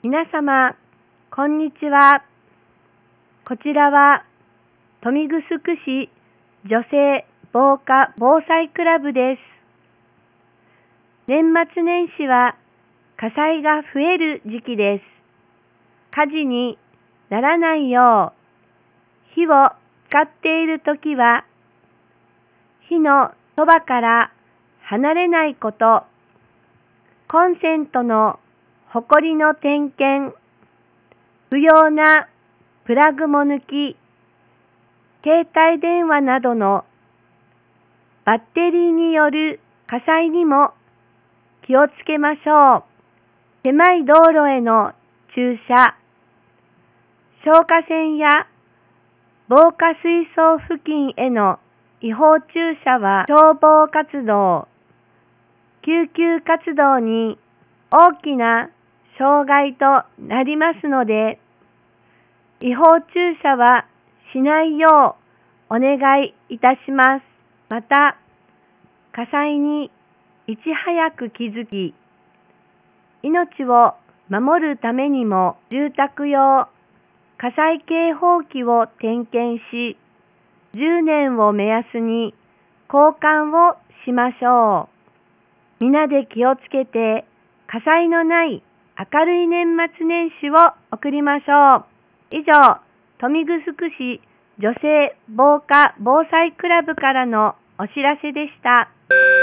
皆様、こんにちは。こちらは、豊見城市女性防火防災クラブです。年末年始は火災が増える時期です。火事にならないよう、火を使っているときは、火のそばから離れないこと、コンセントのほこりの点検、不要なプラグも抜き、携帯電話などのバッテリーによる火災にも気をつけましょう。狭い道路への駐車、消火栓や防火水槽付近への違法駐車は消防活動、救急活動に大きな障害となりますので、違法駐車はしないようお願いいたします。また、火災にいち早く気づき、命を守るためにも住宅用火災警報器を点検し、10年を目安に交換をしましょう。皆で気をつけて火災のない明るい年末年始を送りましょう。以上、豊見城市女性防火防災クラブからのお知らせでした。